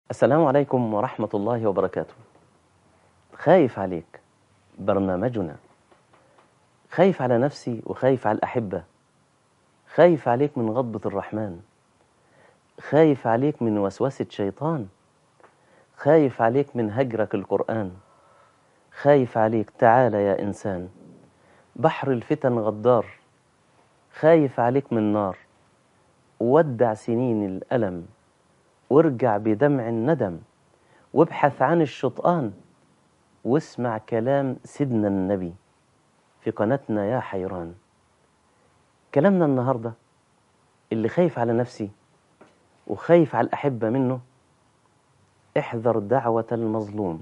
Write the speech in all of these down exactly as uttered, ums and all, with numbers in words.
السلام عليكم ورحمة الله وبركاته. خايف عليك برنامجنا، خايف على نفسي وخايف على الأحبة، خايف عليك من غضبة الرحمن، خايف عليك من وسوسة شيطان، خايف عليك من هجرك القرآن، خايف عليك تعال يا إنسان، بحر الفتن غدار، خايف عليك من نار، ودع سنين الألم وارجع بدمع الندم، وابحث عن الشطآن واسمع كلام سيدنا النبي في قناتنا يا حيران. كلامنا النهاردة اللي خايف على نفسي وخايف على الأحبة منه، احذر دعوة المظلوم.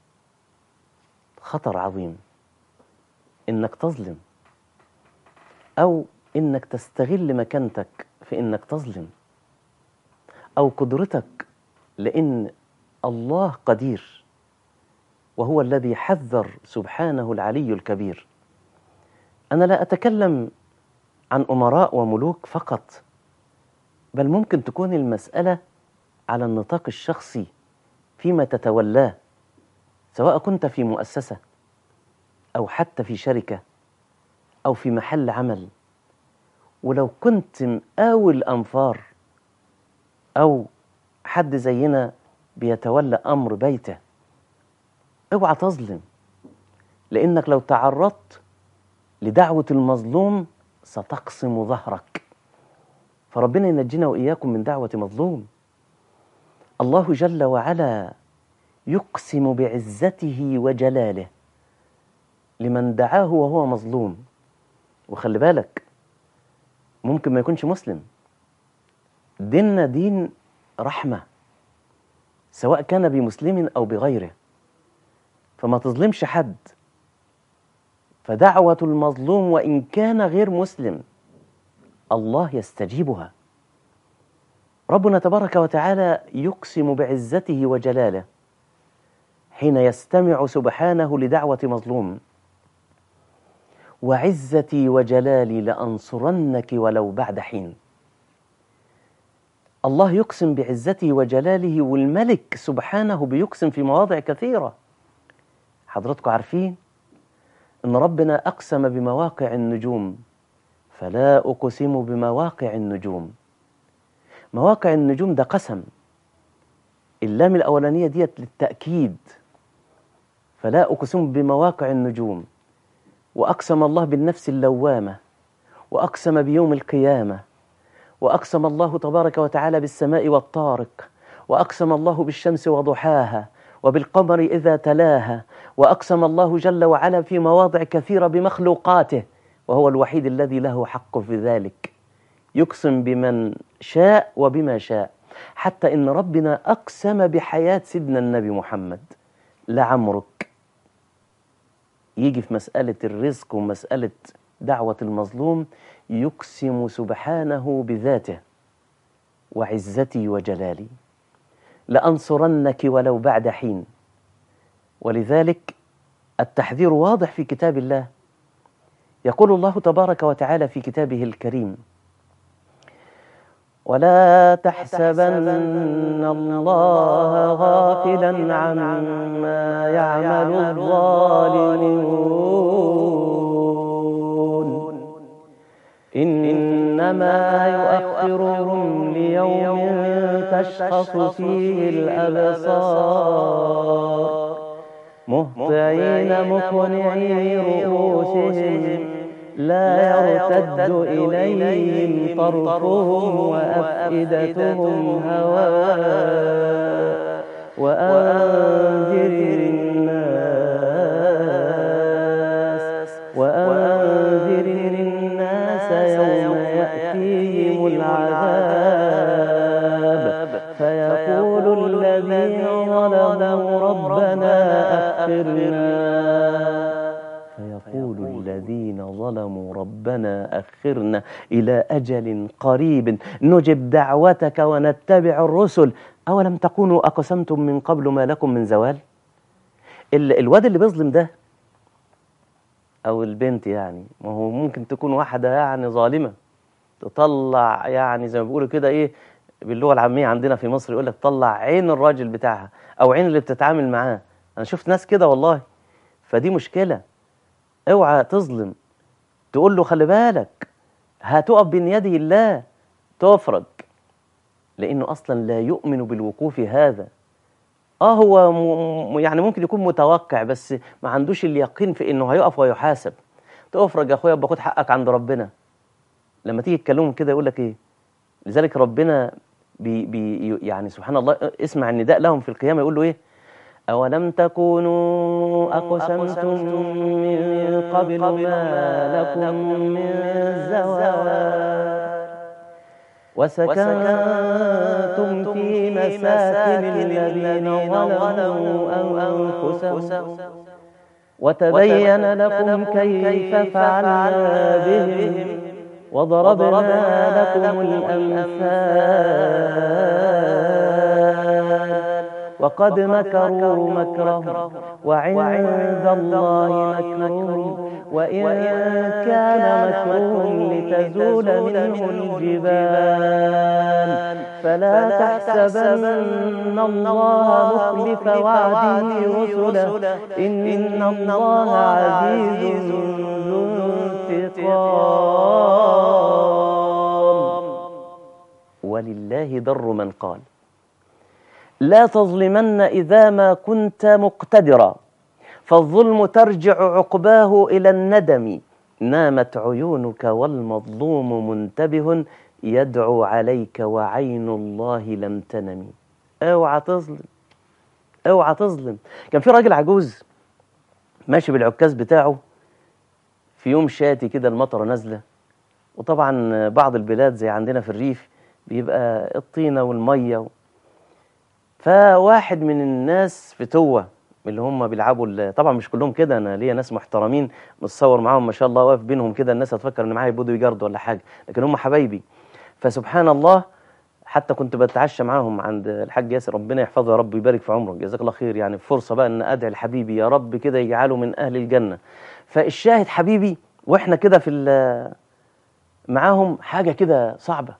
خطر عظيم إنك تظلم أو إنك تستغل مكانتك في إنك تظلم أو قدرتك، لأن الله قدير وهو الذي حذر سبحانه العلي الكبير. أنا لا أتكلم عن أمراء وملوك فقط، بل ممكن تكون المسألة على النطاق الشخصي فيما تتولاه، سواء كنت في مؤسسة أو حتى في شركة أو في محل عمل. ولو كنت مقاول أنفار أو حد زينا بيتولى أمر بيته، اوعى تظلم، لأنك لو تعرضت لدعوة المظلوم ستقسم ظهرك. فربنا ينجينا وإياكم من دعوة مظلوم. الله جل وعلا يقسم بعزته وجلاله لمن دعاه وهو مظلوم. وخلي بالك، ممكن ما يكونش مسلم. ديننا دين رحمة، سواء كان بمسلم أو بغيره، فما تظلمش حد. فدعوة المظلوم وإن كان غير مسلم الله يستجيبها. ربنا تبارك وتعالى يقسم بعزته وجلاله حين يستمع سبحانه لدعوة مظلوم: وعزتي وجلالي لأنصرنك ولو بعد حين. الله يقسم بعزته وجلاله، والملك سبحانه بيقسم في مواضع كثيرة. حضراتكم عارفين أن ربنا أقسم بمواقع النجوم: فلا أقسم بمواقع النجوم. مواقع النجوم ده قسم، اللام الأولانية ديت للتأكيد، فلا أقسم بمواقع النجوم. وأقسم الله بالنفس اللوامة، وأقسم بيوم القيامة، وأقسم الله تبارك وتعالى بالسماء والطارق، وأقسم الله بالشمس وضحاها، وبالقمر إذا تلاها، وأقسم الله جل وعلا في مواضع كثيرة بمخلوقاته، وهو الوحيد الذي له حق في ذلك. يقسم بمن شاء وبما شاء، حتى إن ربنا أقسم بحياة سيدنا النبي محمد. لعمرك يجي في مسألة الرزق ومسألة دعوة المظلوم يقسم سبحانه بذاته: وعزتي وجلالي لأنصرنك ولو بعد حين. ولذلك التحذير واضح في كتاب الله. يقول الله تبارك وتعالى في كتابه الكريم: ولا تحسبن الله غافلا عما يعمل الظالمون، إنما يؤخرهم ليوم تشخص فيه الأبصار مهطعين مقنعي رؤوسهم لا يرتد إليهم طرفهم وأفئدتهم هواء وأنذر الناس وأنذر الناس يوم يأتيهم العذاب فيقول الذين ظلموا ربنا أخرنا فيقول الذين ظلموا ربنا أخرنا إلى أجل قريب نجب دعوتك ونتبع الرسل أولم تكونوا أقسمتم من قبل ما لكم من زوال. الواد اللي بيظلم ده أو البنت، يعني ما هو ممكن تكون واحدة يعني ظالمة تطلع يعني زي ما بيقولوا كده إيه باللغة العامية عندنا في مصر يقول لك طلع عين الراجل بتاعها أو عين اللي بتتعامل معاه. أنا شفت ناس كده والله، فدي مشكلة. اوعى تظلم، تقول له خلي بالك هتقف بين يدي الله تفرج، لأنه أصلا لا يؤمن بالوقوف هذا. آه هو م... يعني ممكن يكون متوقع بس ما عندوش اليقين في إنه هيقف ويحاسب. تفرج يا أخويا، باخد حقك عند ربنا. لما تيجي تكلمهم كده يقول لك إيه؟ لذلك ربنا بي بي يعني سبحان الله، اسمع النداء لهم في القيامة يقول له إيه؟ أولم تكونوا أقسمتم من قبل ما لكم من زوال وسكنتم في مساكن الذين ظلموا أنفسهم وتبين لكم كيف فعلنا بهم وضربنا لكم الأمثال وقد مكروا مكرهم وعند الله مكرهم وإن كان مكرهم لتزول منه الجبال فلا تحسبن الله مخلف وعده رسله إن الله عزيز ذو انتقام. ولله در من قال لا تظلمن إذا ما كنت مقتدرا فالظلم ترجع عقباه إلى الندم نامت عيونك والمظلوم منتبه يدعو عليك وعين الله لم تنم. اوعى تظلم، اوعى تظلم. كان في راجل عجوز ماشي بالعكاز بتاعه في يوم شاتي كده، المطره نازله، وطبعا بعض البلاد زي عندنا في الريف بيبقى الطينه والميه. فواحد من الناس فتوه اللي هم بيلعبوا، طبعا مش كلهم كده، انا ليا ناس محترمين متصور معاهم ما شاء الله، واقف بينهم كده الناس هتفكر ان معايا بودو جارد ولا حاجه، لكن هم حبايبي. فسبحان الله حتى كنت بتعشى معاهم عند الحاج ياسر، ربنا يحفظه يا رب ويبارك في عمره، جزاك الله خير. يعني فرصه بقى ان ادعي لحبيبي يا رب كده يجعله من اهل الجنه. فالشاهد حبيبي واحنا كده في معاهم حاجه كده صعبه،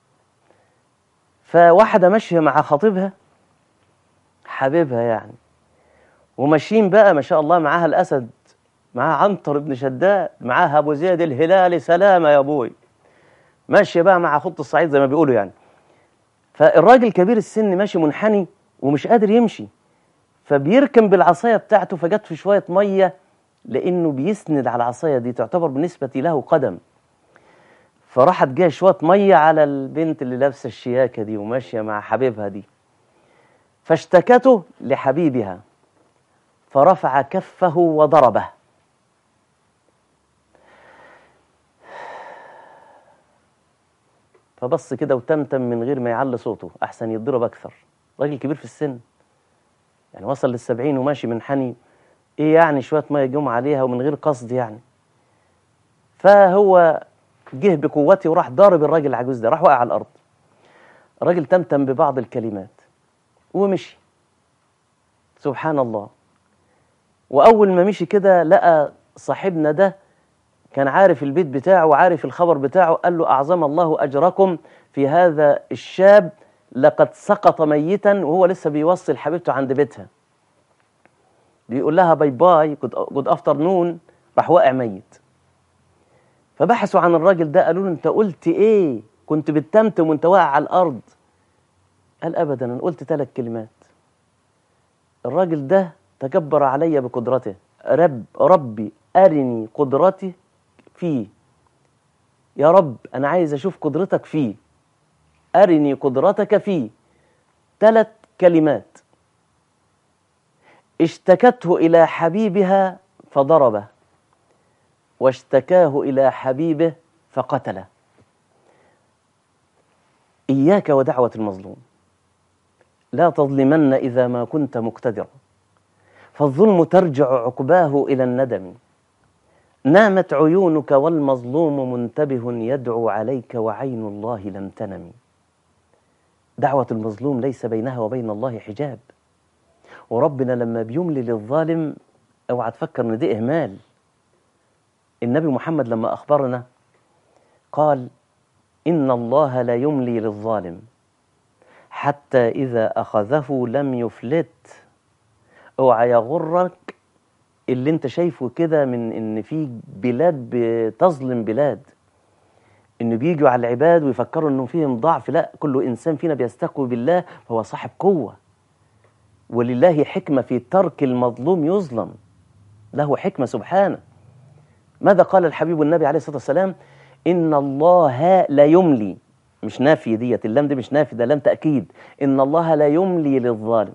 فواحده ماشيه مع خطيبها حبيبها يعني، وماشيين بقى ما شاء الله، معاها الاسد، معاها عنتر بن شداد، معاها ابو زيد الهلالي سلامه يا ابوي، ماشيه بقى مع خط الصعيد زي ما بيقولوا يعني. فالراجل كبير السن ماشي منحني ومش قادر يمشي، فبيركن بالعصايه بتاعته، فجت في شويه ميه لانه بيسند على العصايه دي، تعتبر بالنسبه له قدم. فراحت جايه شويه ميه على البنت اللي لابسه الشياكه دي وماشيه مع حبيبها دي، فاشتكته لحبيبها فرفع كفه وضربه. فبص كده وتمتم من غير ما يعلي صوته احسن يتضرب اكثر. راجل كبير في السن يعني وصل للسبعين وماشي منحني، ايه يعني شويه ميه جم عليها ومن غير قصد يعني. فهو جه بقوته وراح ضارب الراجل العجوز ده، راح وقع على الارض. الراجل تمتم ببعض الكلمات ومشي. سبحان الله. واول ما مشي كده لقى صاحبنا ده كان عارف البيت بتاعه وعارف الخبر بتاعه، قال له أعظم الله أجركم في هذا الشاب، لقد سقط ميتا وهو لسه بيوصل حبيبته عند بيتها، بيقول لها باي باي جود افترنون، راح واقع ميت. فبحثوا عن الراجل ده، قالوا له انت قلت ايه؟ كنت بتتمتم وانت واقع على الارض. قال ابدا، انا قلت ثلاث كلمات. الراجل ده تكبر علي بقدرته، رب ربي ارني قدرتي فيه، يا رب أنا عايز أشوف قدرتك فيه، أرني قدرتك فيه. ثلاث كلمات. اشتكته إلى حبيبها فضربه، واشتكاه إلى حبيبه فقتله. إياك ودعوة المظلوم، لا تظلمن إذا ما كنت مقتدرا، فالظلم ترجع عقباه إلى الندم. نامت عيونك والمظلوم منتبه يدعو عليك وعين الله لم تنم. دعوة المظلوم ليس بينها وبين الله حجاب، وربنا لما بيملي للظالم اوعى تفكر ان ده اهمال. النبي محمد لما اخبرنا قال ان الله لا يملي للظالم حتى إذا أخذه لم يفلت. اوعى يغرك اللي انت شايفه كده من ان في بلاد بتظلم بلاد، انه بيجوا على العباد ويفكروا انه فيهم ضعف. لا، كل انسان فينا بيستقوي بالله فهو صاحب قوة، ولله حكمة في ترك المظلوم يظلم، له حكمة سبحانه. ماذا قال الحبيب النبي عليه الصلاة والسلام؟ إن الله لا يملي، مش نافي ديت، اللام دي مش نافي، ده لام تأكيد. إن الله لا يملي للظالم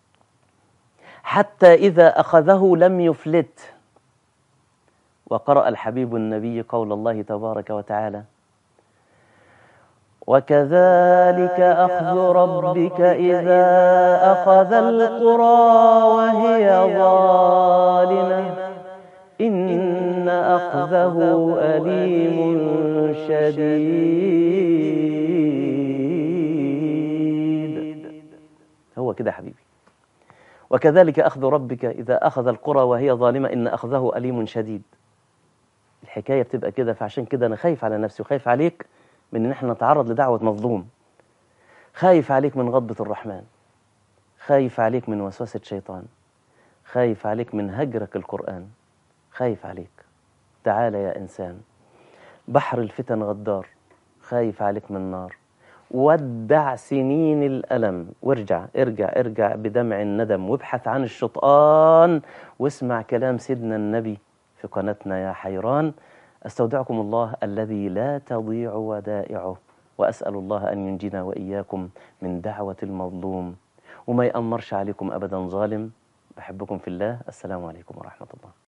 حتى إذا أخذه لم يفلت. وقرأ الحبيب النبي قول الله تبارك وتعالى: وكذلك أخذ ربك إذا أخذ القرى وهي ظالمة إن أخذه أليم شديد. هو كده حبيبي، وكذلك أخذ ربك إذا أخذ القرى وهي ظالمة إن أخذه أليم شديد. الحكاية بتبقى كده، فعشان كده أنا خايف على نفسي وخايف عليك من إن احنا نتعرض لدعوة مظلوم، خايف عليك من غضبة الرحمن، خايف عليك من وسوسة شيطان، خايف عليك من هجرك القرآن، خايف عليك. تعال يا إنسان، بحر الفتن غدار، خايف عليك من نار. ودع سنين الألم وارجع ارجع ارجع بدمع الندم، وابحث عن الشطآن واسمع كلام سيدنا النبي في قناتنا يا حيران. أستودعكم الله الذي لا تضيع ودائعه، وأسأل الله أن ينجينا وإياكم من دعوة المظلوم وما يأمرش عليكم أبدا ظالم. بحبكم في الله. السلام عليكم ورحمة الله.